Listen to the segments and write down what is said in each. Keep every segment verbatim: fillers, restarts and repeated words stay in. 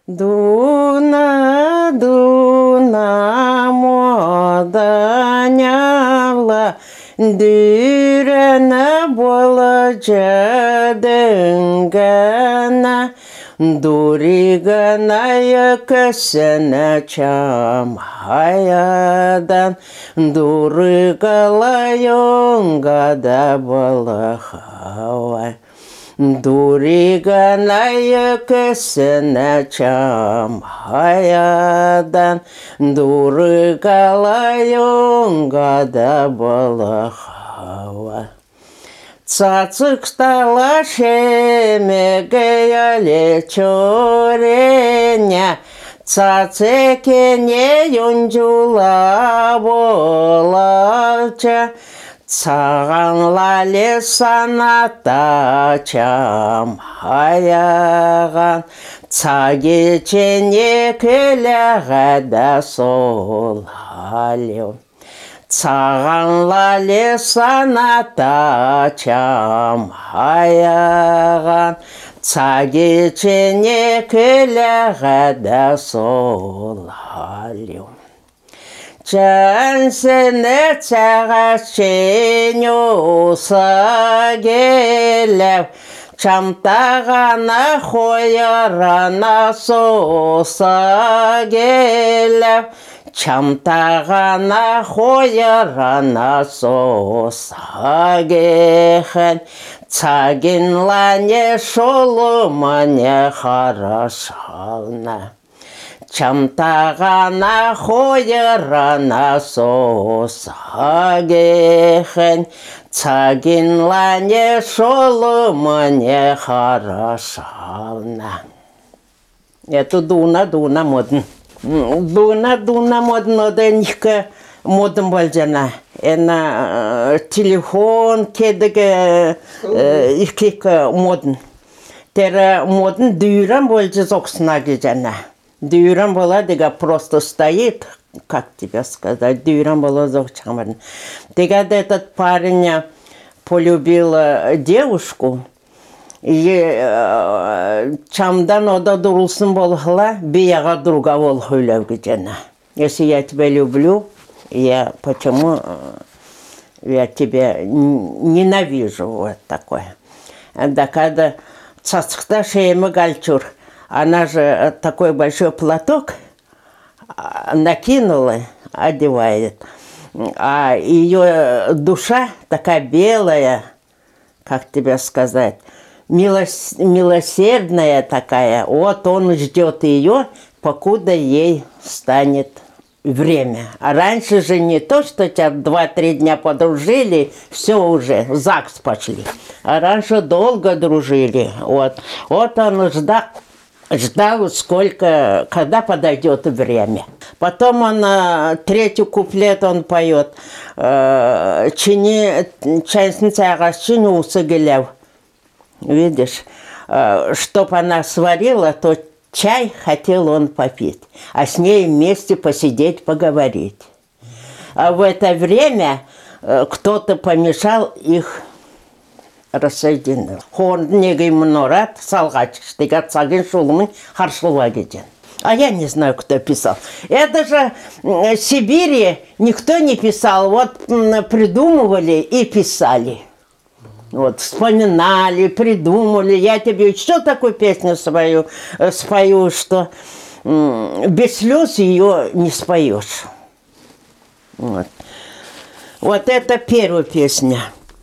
Дуна, дуна, моданявла, дюрена бола жадынгана, дуригана якасына чамхаядан, дуригала йонгада бола хавай. Дуригана якасына чамхаядан, дуригала йонгада бола хавай. Цацык стала шемегая лечореня, цацекене юнжула болача, цағанла лесаната чамхаяган, цагечене келягада солалю. Цағанла лесаната чамхаяган, цагечене келягада солалю. Чансене цағашеню сагелев, чамтағана хойарана сосагелев, чамтағана хойарана сосагехен, цагинлане шолумане харашална. Чамтағана хойарана сосагехен, цагинлане шолумане харашална. Это дуна, дуна модн. Дуна, дуна модно денька модн болжана. Эна телефон кедеге ихкека модн. Тера модн дюран болжа зоксына гежана. Дюран была, дега просто стоит, как тебе сказать, дюран была зокчамарн. Дега этот парень полюбил девушку, и чамдан ода дурулсын болхла, бияга друга болхуйлав гежана. Если я тебя люблю, я почему я тебя ненавижу, вот такое. Да когда цацкта шеемы гальчур, она же такой большой платок накинула, одевает, а ее душа такая белая, как тебе сказать, милос, милосердная такая. Вот он ждет ее, покуда ей станет время. А раньше же не то, что тебя два-три дня подружили, все уже, в ЗАГС пошли. А раньше долго дружили. Вот, вот он ждал. Ждал, сколько, когда подойдет время. Потом он, третий куплет он поет. Чини, чайсница агасчини усыгеляв. Видишь, чтоб она сварила, то чай хотел он попить, а с ней вместе посидеть, поговорить. А в это время кто-то помешал их рассоединил. Хорнеги мнорат салгач, штигат сагин шулмын харшылва кетен. А я не знаю, кто писал. Это же в Сибири никто не писал. Вот придумывали и писали. Вот вспоминали, придумали. Я тебе еще такую песню свою спою, что без слез ее не споешь. Вот, вот это первая песня.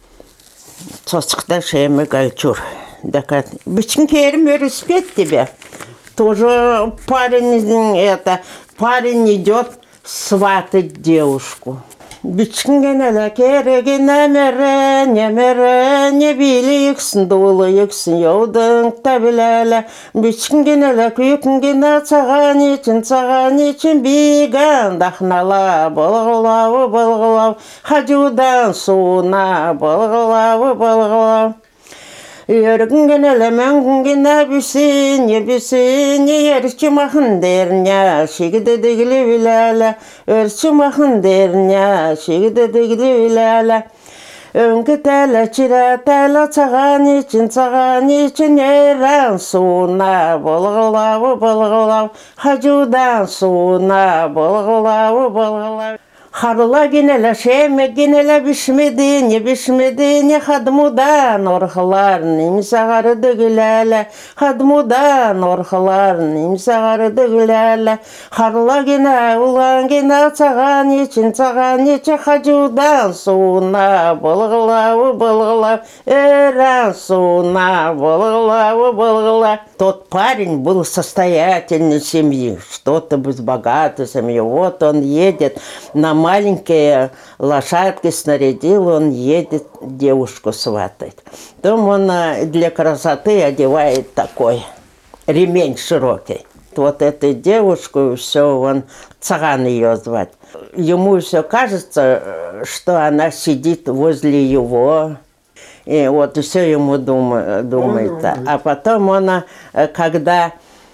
Цоцкта шеемы гальчур. Бичкин керим спеть тебя. Тоже парень, это, парень идет сватать девушку. Бичкин генеле керегине мерене, мерене биликсин, дулыйыксин, йоудың табилеле. Бичкин генеле күйкін гене цаган için, цаган için биган дахнала, болғылауы, болғылау, хажудан суына, болғылауы, болғылау. Йөргін генеле мәңгін гене бісіне, бісіне, ерчі махын дерне, шегіді дегілі біләлі, ерчі махын дерне, шегіді дегілі біләлі. Öңгі тәлі чира тәлі цаған için, цаған için ерен суына, болғылауы, болғылау, хажудан суына, болғылауы, болғылау. Харла генеле шеме генеле бишмеди, не бишмеди, не хадмудан орхалар, нимсагары дөгіләлі, хадмудан орхалар, нимсагары дөгіләлі. Харла гене, улан гене, цаған için, цаған için, хажудан суына, болғылауы, болғылау, эрен суына, болғылауы, болғылау. Тот парень был состоятельной семьи, что-то без богатой семьи. Вот он едет на маленькие лошадки, снарядил, он едет девушку сватать. Потом он для красоты одевает такой ремень широкий. Вот эту девушку, все, он Цаган ее звать. Ему все кажется, что она сидит возле его. И вот все ему думает, думает. А потом он, когда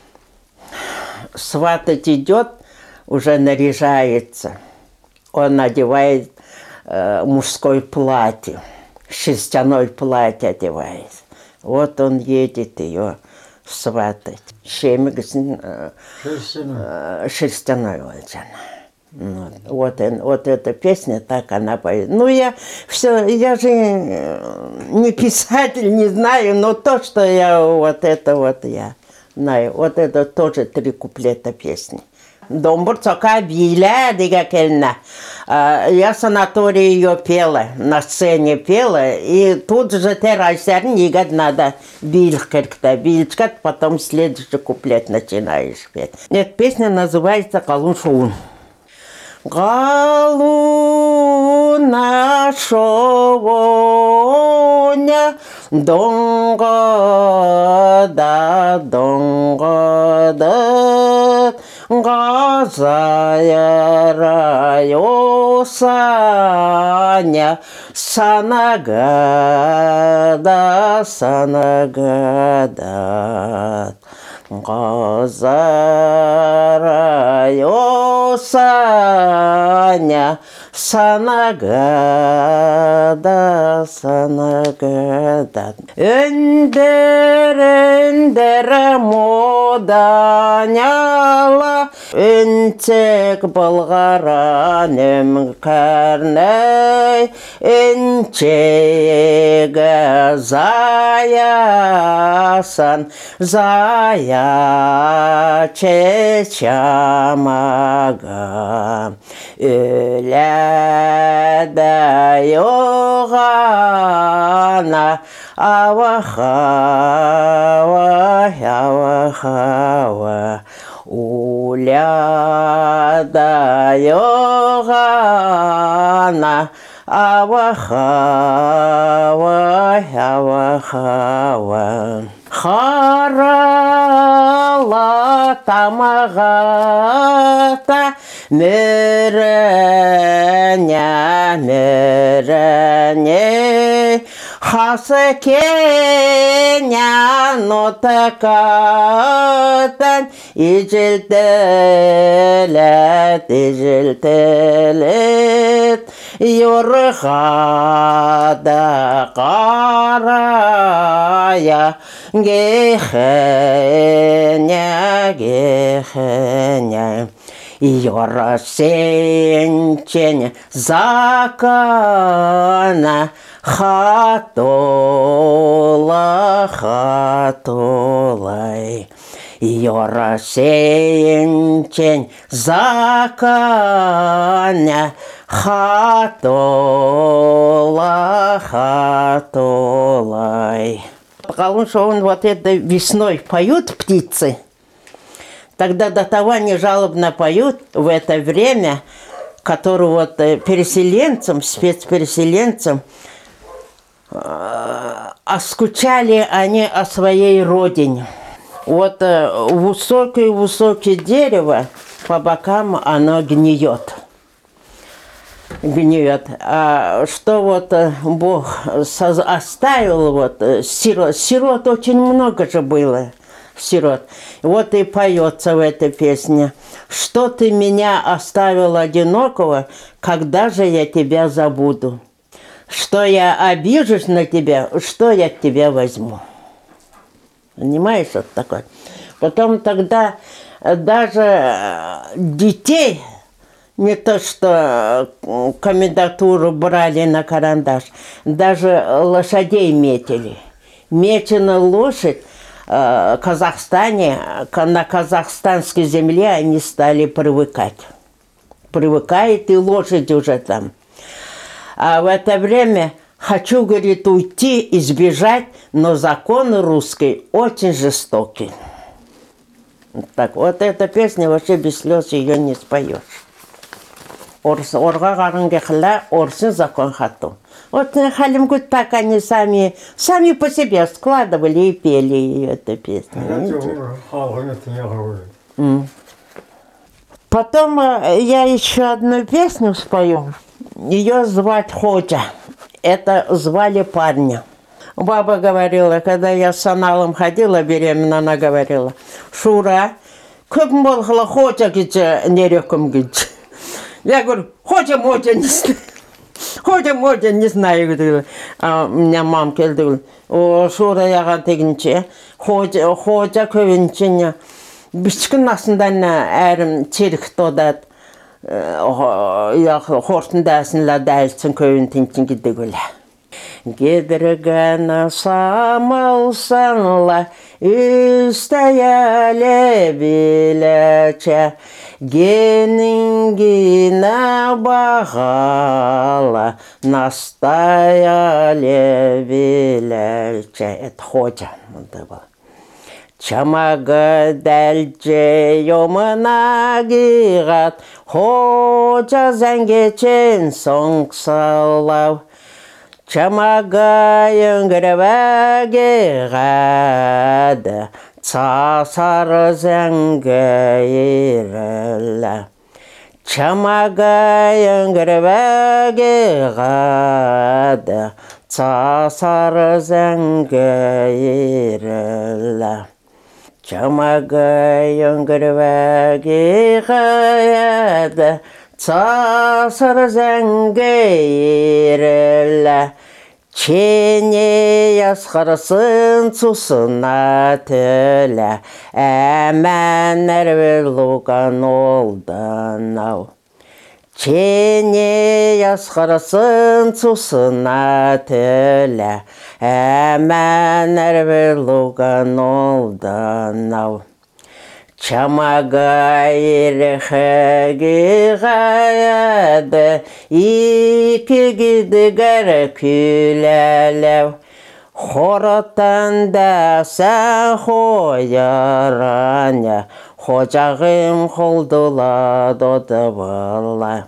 сватать идет, уже наряжается. Он надевает э, мужское платье, шерстяное платье одевает. Вот он едет ее сватать. Шемик, э, э, шерстяной олжана. Вот, вот, вот эта песня, так она поет. Ну, я все, я же не писатель, не знаю, но то, что я вот это вот я знаю, вот это тоже три куплета песни. Домбур цока биля дигакельна. Я в санатории ее пела, на сцене пела, и тут же ты райсерн нигад надо бильхкеркта, бильчкат, потом следующий куплет начинаешь петь. Эта песня называется «Калун шоун». Галуна шовоня донгада донгада газаярайосаня санагада санагада газаярайосаня санагада санагада. Өндер өндер моданяла өнтек болғара немкәрней өнчегі заясан зая чечамага Ölədə yoğana Ava-hava, ava-hava Ulədə yoğana Ava-hava, ava-hava Харала тамағата Мөрәне, мөрәне Хасы кенян отакатан Ижілтелет, ижілтелет Юрғада қарая Гехеня, гехеня Йорасенчен закана Хатола, хатолай Йорасенчен закана Хатола, хатолай. Калун шоун вот это весной поют птицы. Тогда до того не жалобно поют в это время, который вот переселенцам, спецпереселенцам, а скучали они о своей родине. Вот высокое-высокое дерево, по бокам оно гниет. Гниет. А что вот Бог оставил, вот сирот, сирот очень много же было. Сирот. Вот и поется в этой песне. Что ты меня оставил одинокого, когда же я тебя забуду? что я обижусь на тебя, что я от тебя возьму. Понимаешь, вот такое. Потом тогда даже детей, не то что комендатуру брали на карандаш, даже лошадей метили. Меченая лошадь в Казахстане, на казахстанской земле они стали привыкать. Привыкает и лошадь уже там. А в это время хочу, говорит, уйти, избежать, но законы русские очень жестокие. Так, вот эта песня вообще без слез ее не споешь. Орга гарангехла, орсын закон хату. Вот Халим говорит, так они сами, сами по себе складывали и пели эту песню. Потом я еще одну песню спою. Ее звать Ходжа. Это звали парня. Баба говорила, когда я с аналом ходила беременна, она говорила, Шура, көп болғыла Ходжа гиджа нереком гиджа. Я говорю, Ходжа Моджа не знаю. Ходжа Моджа не знаю, говорю. А у меня мама келді, говорю, о, Шура яға дегенше, Ходжа, Ходжа көбінчене, бішкін асындан әрім терік тодат, хортындасынла дәлсін көбінтінчен кеді көлі. Гедрігіні самылсанла, үстәялі біләчә, генингіні бағала, настаялі біләчә. Это Ходжа. Чамағы дәлже йомына гиғат, Ходжа зәңгечен соңсалау. Чамага юнгреваге гада, цасар зәңгейрелі. Чамага юнгреваге гада, цасар зәңгейрелі. Чамага юнгреваге гада, цасар зәңгейрелі. Чене ясқарсын цусына тілі, әмән әрвел луған олдан ау. Чене ясқарсын цусына тілі, әмән әрвел луған олдан ау. Чамага ерхеги гаяды, икі гидігер күләләу. Хоротанда сән хойараня, Хожағым холдула доды бала.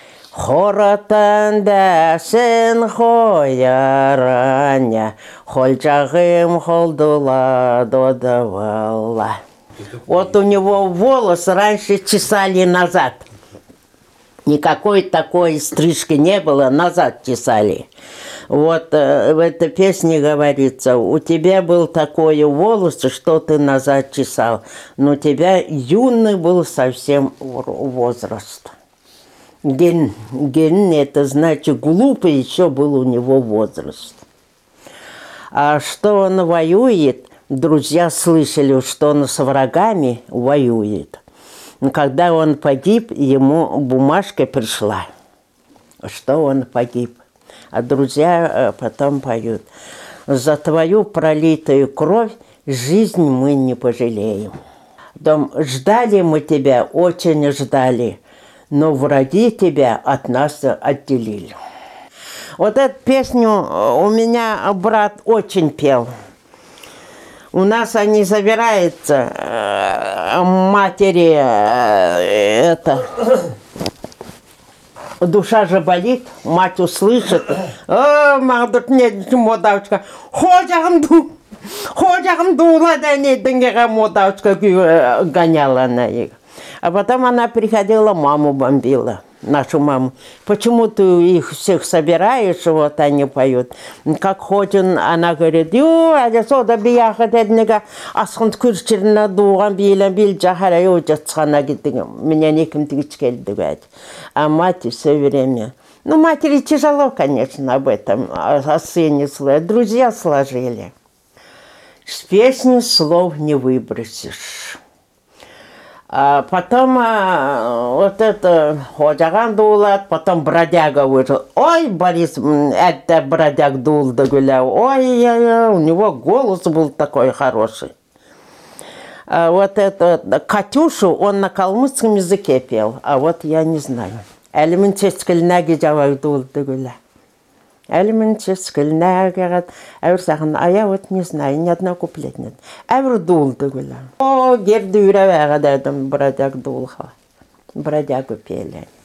Хоротанда сән хойараня, Хожағым холдула доды бала. Вот у него волосы раньше чесали назад. Никакой такой стрижки не было, назад чесали. Вот э, в этой песне говорится, у тебя был такой волос, что ты назад чесал, но у тебя юный был совсем возраст. Ген, ген это значит глупый еще был у него возраст. А что он воюет? Друзья слышали, что он с врагами воюет. Но когда он погиб, ему бумажка пришла, что он погиб. А друзья потом поют. За твою пролитую кровь жизнь мы не пожалеем. Потом ждали мы тебя, очень ждали, но враги тебя от нас отделили. Вот эту песню у меня брат очень пел. У нас они забираются, матери, это, душа же болит, мать услышит, о, мадут нет, модавочка, ходягамду, ходягамду, лада нет, деньга модавочка гоняла на их. А потом она приходила, маму бомбила. Нашу маму. Почему ты их всех собираешь, вот они поют. Как ходин, она говорит, ю, а сода бияха деднега, асхын күрчеріне дуған бейлен бейл жахара ю жатсқана кеттің. Меня некім тігіч келді говорит. А мать все время, Ну, матери тяжело, конечно, об этом, о, о сыне слышать. Друзья сложили. С песни слов не выбросишь. А потом а, вот это Ходжаган дулат, потом бродяга вышел. Ой, Борис, это бродяг дул да гулял. Ой, у него голос был такой хороший. А вот это Катюшу он на калмыцком языке пел, а вот я не знаю. Элементескельнаги жавай дул да гулял. Элементескельнаги, а я вот не знаю, ни одного куплета нет. Әвір дул да гулял. О, герді үйрәвәға дәдім бродяг дулға. Бродягу пели.